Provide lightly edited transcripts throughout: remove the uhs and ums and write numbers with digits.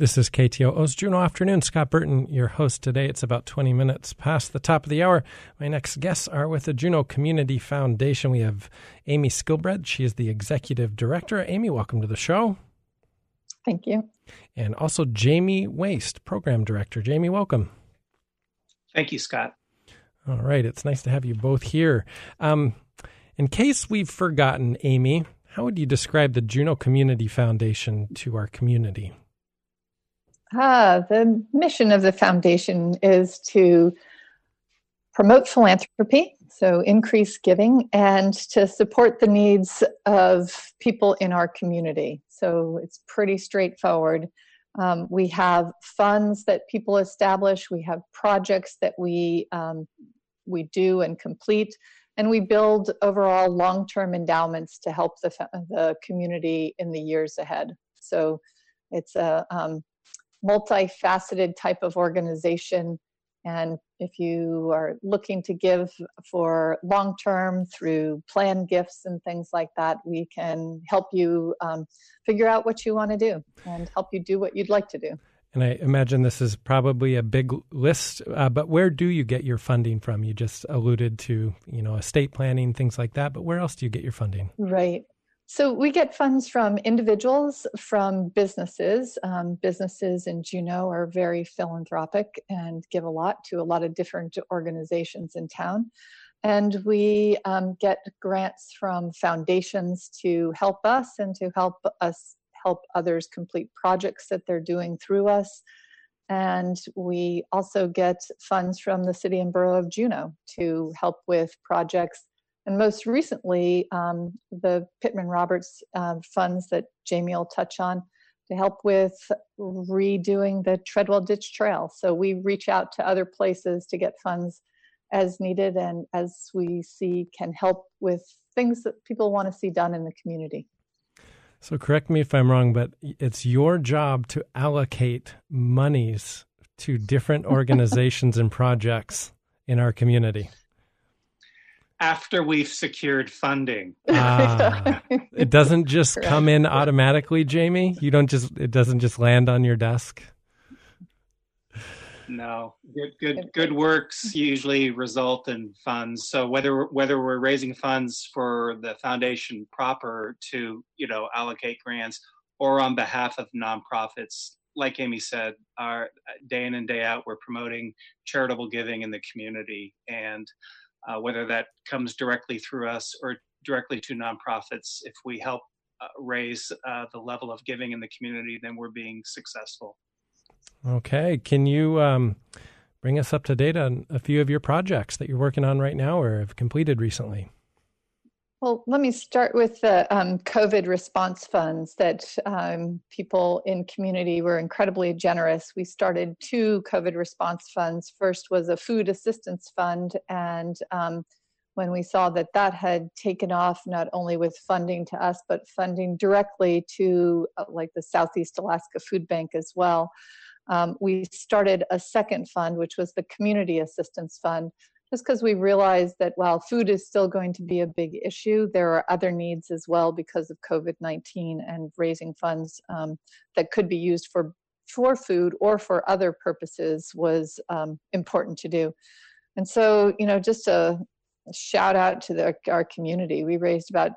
This is KTOO's Juneau Afternoon. Scott Burton, your host today. It's about 20 minutes past the top of the hour. My next guests are with the Juneau Community Foundation. We have Amy Skilbred. She is the executive director. Amy, welcome to the show. Thank you. And also Jamie Waste, program director. Jamie, welcome. Thank you, Scott. All right. It's nice to have you both here. In case we've forgotten, Amy, how would you describe the Juneau Community Foundation to our community? The mission of the foundation is to promote philanthropy, so increase giving, and to support the needs of people in our community. So it's pretty straightforward. We have funds that people establish. We have projects that we do and complete, and we build overall long-term endowments to help the community in the years ahead. So it's a multifaceted type of organization. And if you are looking to give for long-term through planned gifts and things like that, we can help you figure out what you want to do and help you do what you'd like to do. And I imagine this is probably a big list, but where do you get your funding from? You just alluded to, estate planning, things like that, but where else do you get your funding? Right. So we get funds from individuals, from businesses. Businesses in Juneau are very philanthropic and give a lot to a lot of different organizations in town. And we get grants from foundations to help us and to help others complete projects that they're doing through us. And we also get funds from the City and Borough of Juneau to help with projects. And most recently, the Pittman Roberts funds that Jamie will touch on to help with redoing the Treadwell Ditch Trail. So we reach out to other places to get funds as needed and as we see can help with things that people want to see done in the community. So correct me if I'm wrong, but it's your job to allocate monies to different organizations and projects in our community. After we've secured funding. It doesn't just come in automatically, Jamie? It doesn't just land on your desk? No. Good works usually result in funds. So whether we're raising funds for the foundation proper to, allocate grants or on behalf of nonprofits, like Amy said, our day in and day out, we're promoting charitable giving in the community. And whether that comes directly through us or directly to nonprofits, if we help raise the level of giving in the community, then we're being successful. Okay. Can you bring us up to date on a few of your projects that you're working on right now or have completed recently? Well, let me start with the COVID response funds that people in community were incredibly generous. We started 2 COVID response funds. First was a food assistance fund, and when we saw that had taken off, not only with funding to us, but funding directly to like the Southeast Alaska Food Bank as well, we started a second fund, which was the Community Assistance Fund, just because we realized that while food is still going to be a big issue, there are other needs as well because of COVID-19, and raising funds that could be used for food or for other purposes was important to do. And so, just a shout out to our community. We raised about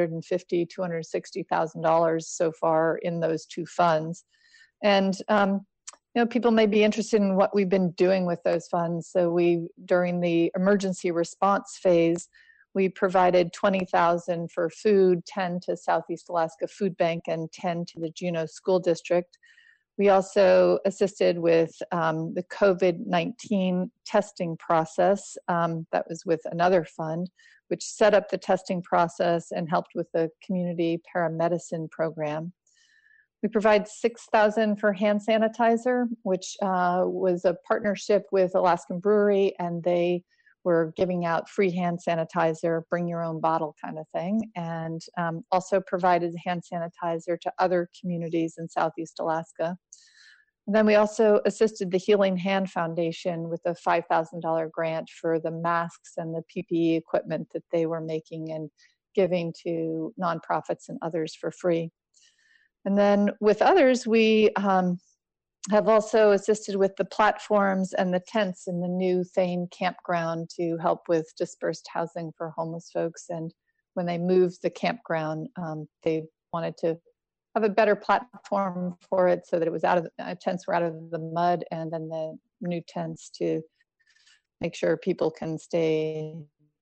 $260,000 so far in those 2 funds. And people may be interested in what we've been doing with those funds. So during the emergency response phase, we provided $20,000 for food, 10 to Southeast Alaska Food Bank, and 10 to the Juneau School District. We also assisted with the COVID-19 testing process. That was with another fund, which set up the testing process and helped with the community paramedicine program. We provide $6,000 for hand sanitizer, which was a partnership with Alaskan Brewery, and they were giving out free hand sanitizer, bring your own bottle kind of thing, and also provided hand sanitizer to other communities in Southeast Alaska. And then we also assisted the Healing Hand Foundation with a $5,000 grant for the masks and the PPE equipment that they were making and giving to nonprofits and others for free. And then with others, we have also assisted with the platforms and the tents in the new Thane campground to help with dispersed housing for homeless folks. And when they moved the campground, they wanted to have a better platform for it so that it was tents were out of the mud, and then the new tents to make sure people can stay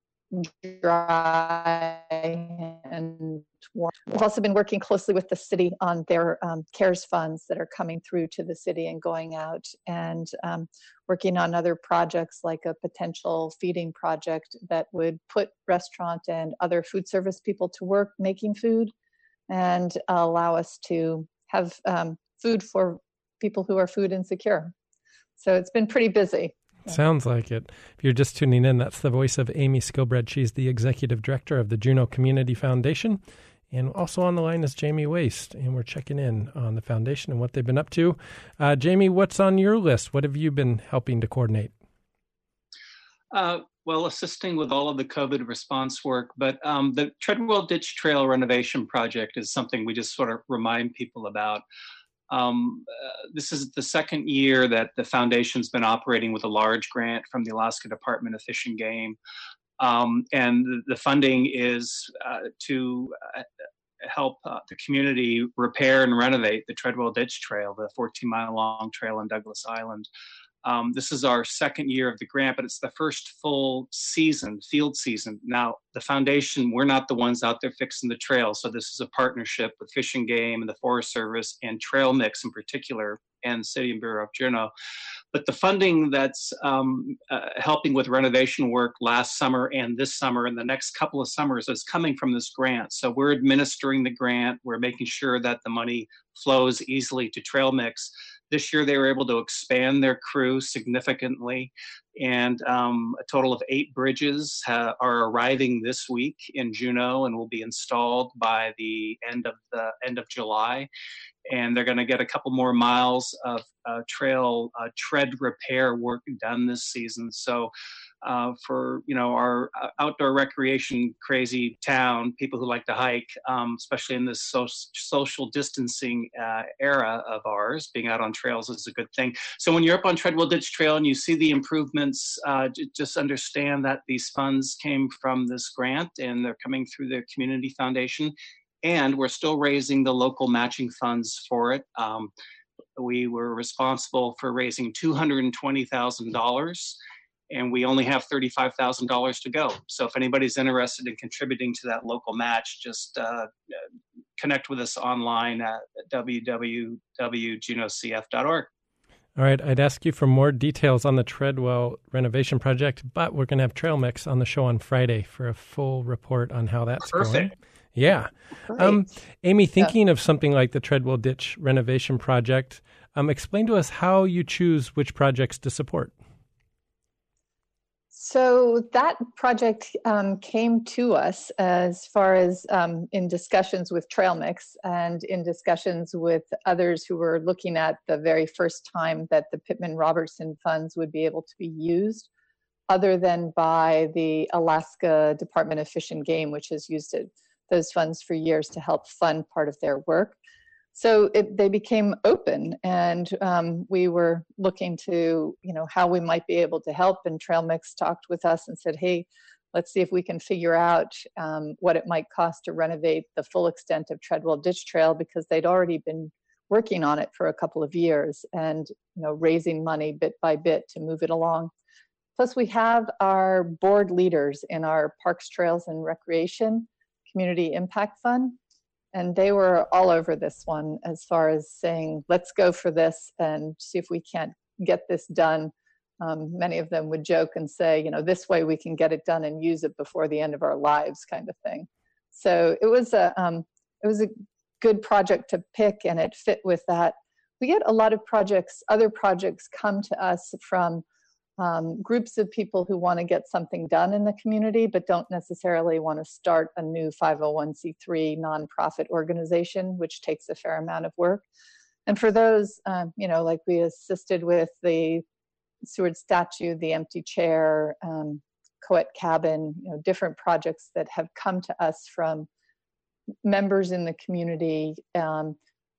dry and warm. We've also been working closely with the city on their CARES funds that are coming through to the city and going out, and working on other projects like a potential feeding project that would put restaurant and other food service people to work making food and allow us to have food for people who are food insecure. So it's been pretty busy. Sounds like it. If you're just tuning in, that's the voice of Amy Skilbred. She's the executive director of the Juneau Community Foundation. And also on the line is Jamie Waste, and we're checking in on the foundation and what they've been up to. Jamie, what's on your list? What have you been helping to coordinate? Well, assisting with all of the COVID response work, but the Treadwell Ditch Trail renovation project is something we just sort of remind people about. This is the second year that the foundation's been operating with a large grant from the Alaska Department of Fish and Game. And the funding is to help the community repair and renovate the Treadwell Ditch Trail, the 14-mile-long trail on Douglas Island. This is our second year of the grant, but it's the first full season, field season. Now, the foundation, we're not the ones out there fixing the trail, so this is a partnership with Fish and Game and the Forest Service and Trail Mix in particular, and the City and Bureau of Juneau. But the funding that's helping with renovation work last summer and this summer and the next couple of summers is coming from this grant. So we're administering the grant. We're making sure that the money flows easily to Trail Mix. This year, they were able to expand their crew significantly, and a total of 8 bridges are arriving this week in Juneau and will be installed by the end of July. And they're going to get a couple more miles of trail tread repair work done this season. So for our outdoor recreation crazy town, people who like to hike, especially in this social distancing era of ours, being out on trails is a good thing. So when you're up on Treadwell Ditch Trail and you see the improvements, just understand that these funds came from this grant and they're coming through the Community Foundation. And we're still raising the local matching funds for it. We were responsible for raising $220,000, and we only have $35,000 to go. So if anybody's interested in contributing to that local match, just connect with us online at www.junocf.org. All right, I'd ask you for more details on the Treadwell renovation project, but we're going to have Trail Mix on the show on Friday for a full report on how that's going. Yeah. Amy, thinking of something like the Treadwell Ditch renovation project, explain to us how you choose which projects to support. So that project came to us as far as in discussions with Trail Mix and in discussions with others who were looking at the very first time that the Pittman-Robertson funds would be able to be used, other than by the Alaska Department of Fish and Game, which has used those funds for years to help fund part of their work. So they became open, and we were looking to, how we might be able to help. And Trail Mix talked with us and said, hey, let's see if we can figure out what it might cost to renovate the full extent of Treadwell Ditch Trail, because they'd already been working on it for a couple of years and, raising money bit by bit to move it along. Plus, we have our board leaders in our Parks, Trails, and Recreation Community Impact Fund. And they were all over this one as far as saying, let's go for this and see if we can't get this done. Many of them would joke and say, this way we can get it done and use it before the end of our lives, kind of thing. So it was a good project to pick, and it fit with that. We get a lot of other projects come to us from groups of people who want to get something done in the community, but don't necessarily want to start a new 501c3 nonprofit organization, which takes a fair amount of work. And for those, like we assisted with the Seward statue, the empty chair, Coet Cabin, different projects that have come to us from members in the community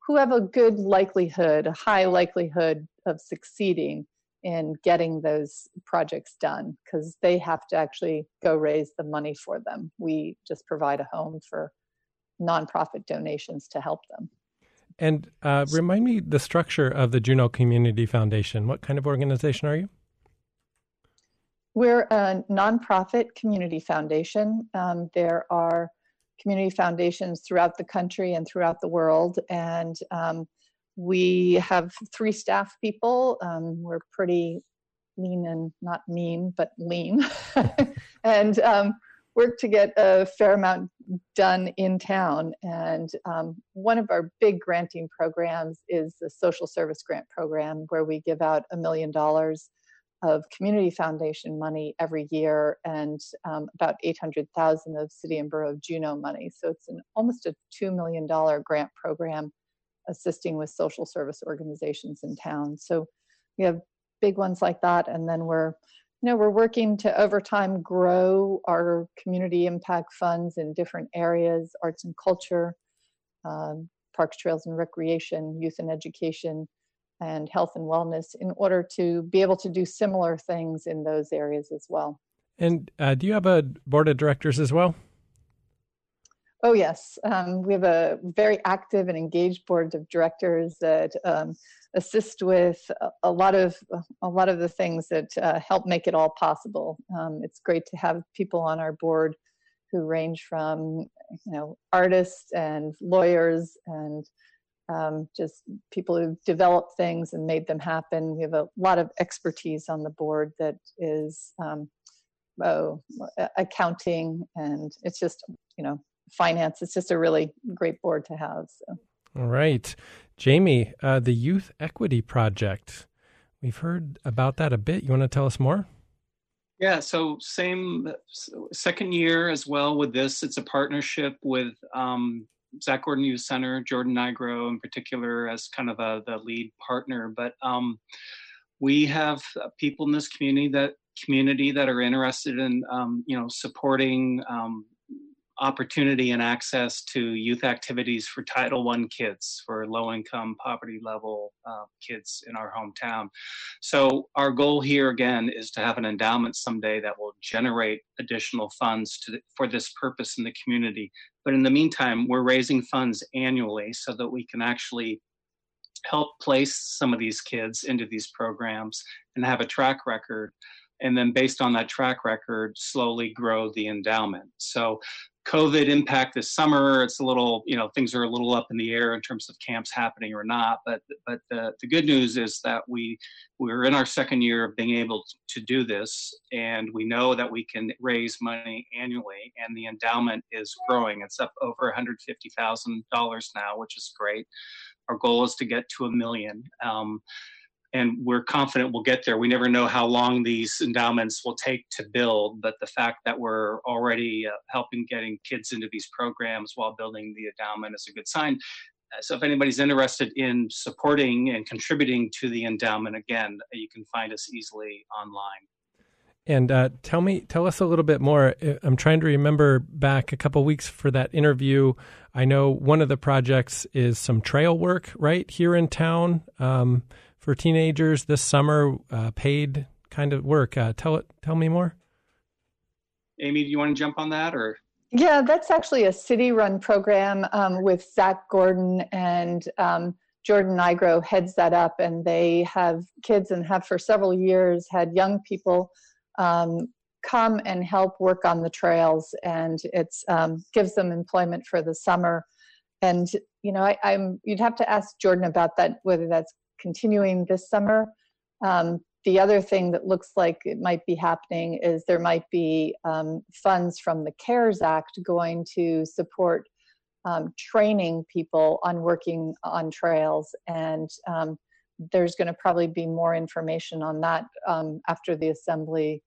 who have a good likelihood, a high likelihood of succeeding in getting those projects done, because they have to actually go raise the money for them. We just provide a home for nonprofit donations to help them. And remind me the structure of the Juneau Community Foundation. What kind of organization are you? We're a nonprofit community foundation. There are community foundations throughout the country and throughout the world, and we have 3 staff people. We're pretty lean, and not mean, but lean, and work to get a fair amount done in town. And one of our big granting programs is the Social Service Grant Program, where we give out $1 million of community foundation money every year, and about $800,000 of City and Borough of Juneau money. So it's almost a $2 million grant program assisting with social service organizations in town. So we have big ones like that, and then we're working to over time grow our community impact funds in different areas: arts and culture, parks, trails and recreation, youth and education, and health and wellness, in order to be able to do similar things in those areas as well. And do you have a board of directors as well? Oh, yes. We have a very active and engaged board of directors that assist with a lot of the things that help make it all possible. It's great to have people on our board who range from, artists and lawyers and just people who've developed things and made them happen. We have a lot of expertise on the board that is accounting, and it's just, finance. It's just a really great board to have. So. All right. Jamie, the Youth Equity Project. We've heard about that a bit. You want to tell us more? Yeah, so second year as well with this. It's a partnership with Zach Gordon Youth Center, Jordan Nigro in particular as kind of the lead partner. But we have people in this community that are interested in supporting opportunity and access to youth activities for Title I kids, for low-income, poverty-level kids in our hometown. So our goal here, again, is to have an endowment someday that will generate additional funds for this purpose in the community. But in the meantime, we're raising funds annually so that we can actually help place some of these kids into these programs and have a track record. And then based on that track record, slowly grow the endowment. So COVID impact this summer, it's a little, things are a little up in the air in terms of camps happening or not. But the good news is that we're in our second year of being able to do this, and we know that we can raise money annually, and the endowment is growing. It's up over $150,000 now, which is great. Our goal is to get to $1 million. And we're confident we'll get there. We never know how long these endowments will take to build, but the fact that we're already helping getting kids into these programs while building the endowment is a good sign. So if anybody's interested in supporting and contributing to the endowment, again, you can find us easily online. And tell us a little bit more. I'm trying to remember back a couple of weeks for that interview. I know one of the projects is some trail work right here in town. For teenagers this summer, paid kind of work. Tell me more. Amy, do you want to jump on that, or? Yeah, that's actually a city-run program with Zach Gordon, and Jordan Nigro heads that up, and they have kids and have for several years had young people come and help work on the trails, and it's gives them employment for the summer. And you'd have to ask Jordan about that, whether that's continuing this summer. The other thing that looks like it might be happening is there might be funds from the CARES Act going to support training people on working on trails. And there's going to probably be more information on that after the assembly,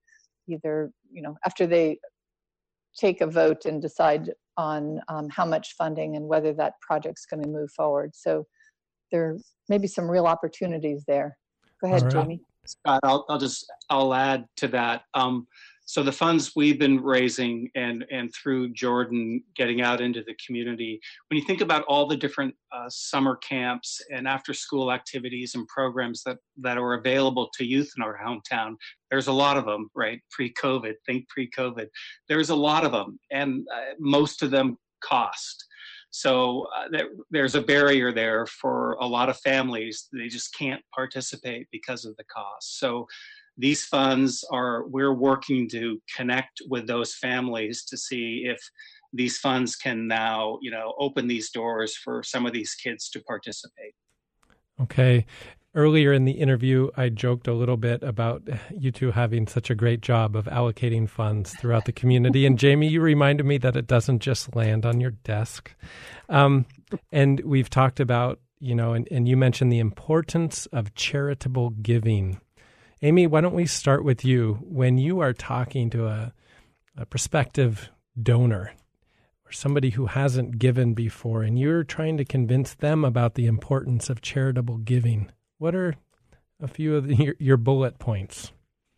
after they take a vote and decide on how much funding and whether that project's going to move forward. So there may be some real opportunities there. Go ahead, All right. Jamie. Scott, I'll add to that. So the funds we've been raising and through Jordan getting out into the community, when you think about all the different summer camps and after school activities and programs that are available to youth in our hometown, there's a lot of them, right? Pre-COVID, think pre-COVID. There's a lot of them, and most of them cost. So there's a barrier there for a lot of families. They just can't participate because of the cost. So these funds we're working to connect with those families to see if these funds can now, open these doors for some of these kids to participate. Okay. Earlier in the interview, I joked a little bit about you two having such a great job of allocating funds throughout the community. And Jamie, you reminded me that it doesn't just land on your desk. And we've talked about, and you mentioned the importance of charitable giving. Amy, why don't we start with you? When you are talking to a prospective donor or somebody who hasn't given before, and you're trying to convince them about the importance of charitable giving, what are a few of your bullet points?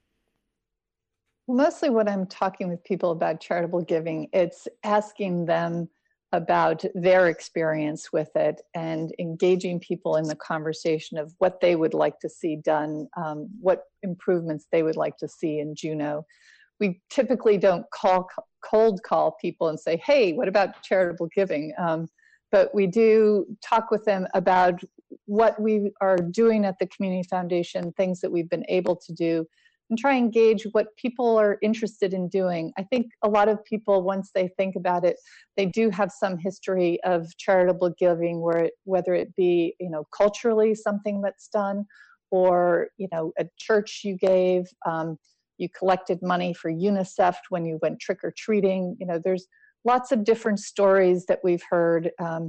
Well, mostly when I'm talking with people about charitable giving, it's asking them about their experience with it and engaging people in the conversation of what they would like to see done, what improvements they would like to see in Juneau. We typically don't cold call people and say, hey, what about charitable giving? But we do talk with them about what we are doing at the Community Foundation, things that we've been able to do, and try and gauge what people are interested in doing. I think a lot of people, once they think about it, they do have some history of charitable giving, whether it be, culturally something that's done, or, a church you gave, you collected money for UNICEF when you went trick-or-treating. There's lots of different stories that we've heard.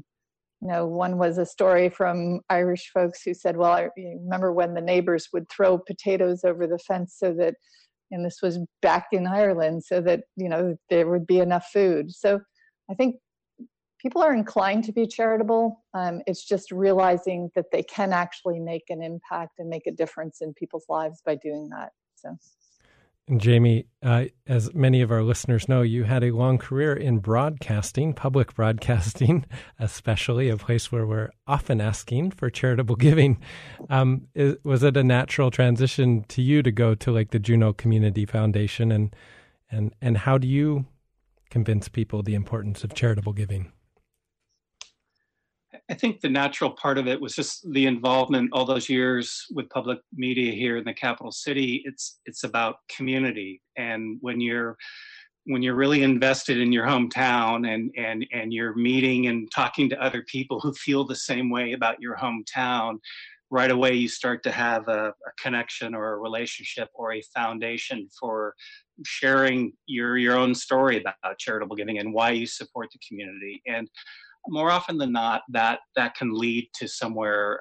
One was a story from Irish folks who said, well, I remember when the neighbors would throw potatoes over the fence and this was back in Ireland, so that, there would be enough food. So I think people are inclined to be charitable. It's just realizing that they can actually make an impact and make a difference in people's lives by doing that. So. And Jamie, as many of our listeners know, you had a long career in broadcasting, public broadcasting, especially a place where we're often asking for charitable giving. Was it a natural transition to you to go to like the Juneau Community Foundation, and how do you convince people the importance of charitable giving? I think the natural part of it was just the involvement all those years with public media here in the capital city. It's about community, and when you're really invested in your hometown and you're meeting and talking to other people who feel the same way about your hometown, right away you start to have a connection or a relationship or a foundation for sharing your own story about charitable giving and why you support the community. And more often than not, that can lead to somewhere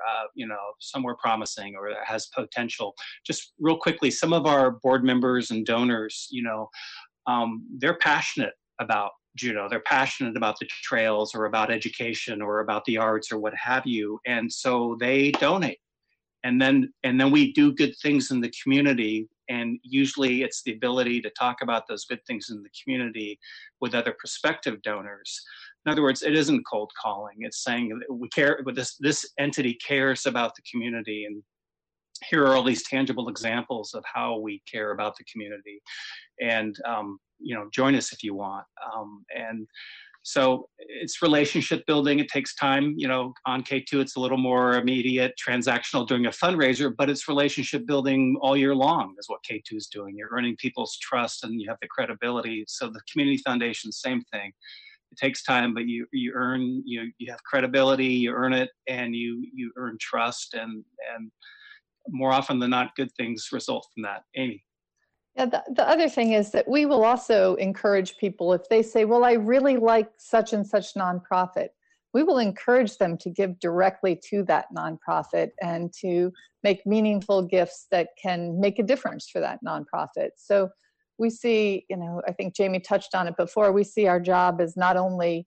promising or that has potential. Just real quickly, some of our board members and donors, they're passionate about Juneau. They're passionate about the trails or about education or about the arts or what have you, and so they donate. And then we do good things in the community, and usually it's the ability to talk about those good things in the community with other prospective donors. In other words, it isn't cold calling. It's saying that we care, but this entity cares about the community, and here are all these tangible examples of how we care about the community. And join us if you want. And so it's relationship building. It takes time. On K2, it's a little more immediate, transactional during a fundraiser, but it's relationship building all year long is what K2 is doing. You're earning people's trust and you have the credibility. So the Community Foundation, same thing. It takes time, but you have credibility, you earn it, and you earn trust, and more often than not, good things result from that. Amy. Yeah, the other thing is that we will also encourage people if they say, well, I really like such and such nonprofit. We will encourage them to give directly to that nonprofit and to make meaningful gifts that can make a difference for that nonprofit. So we see, I think Jamie touched on it before, we see our job as not only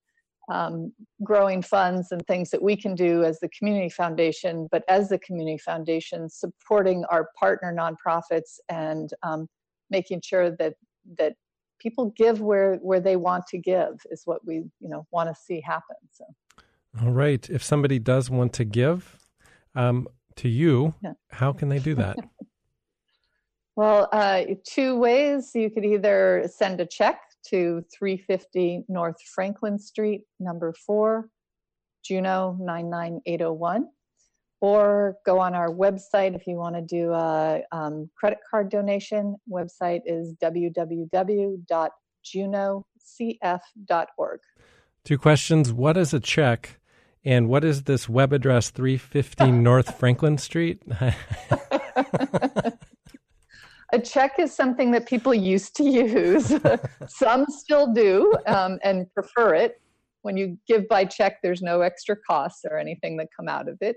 growing funds and things that we can do as the Community Foundation, but as the Community Foundation, supporting our partner nonprofits and making sure that that people give where they want to give is what we want to see happen. So, all right. If somebody does want to give to you, how can they do that? Well, 2 ways. You could either send a check to 350 North Franklin Street, number 4, Juneau 99801, or go on our website if you want to do a credit card donation. Website is www.junocf.org. 2 questions. What is a check? And what is this web address, 350 North Franklin Street? A check is something that people used to use. Some still do and prefer it. When you give by check, there's no extra costs or anything that come out of it.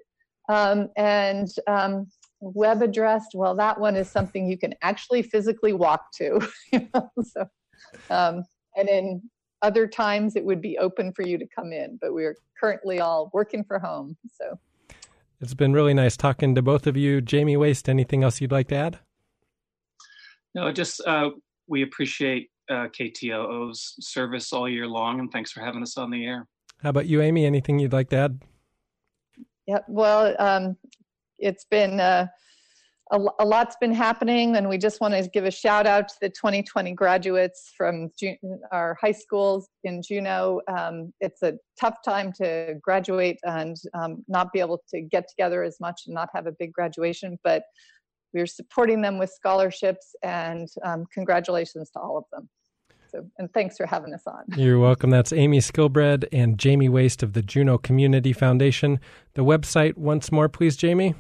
Web address, well, that one is something you can actually physically walk to. So, and in other times, it would be open for you to come in, but we're currently all working from home. So, it's been really nice talking to both of you. Jamie Waste, anything else you'd like to add? No, just we appreciate KTOO's service all year long, and thanks for having us on the air. How about you, Amy? Anything you'd like to add? Yeah, well, it's been a lot's been happening, and we just want to give a shout out to the 2020 graduates from our high schools in Juneau. It's a tough time to graduate and not be able to get together as much and not have a big graduation, but we're supporting them with scholarships, and congratulations to all of them. So, and thanks for having us on. You're welcome. That's Amy Skilbred and Jamie Waste of the Juneau Community Foundation. The website once more, please, Jamie.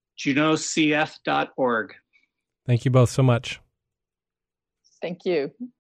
JuneauCF.org. Thank you both so much. Thank you.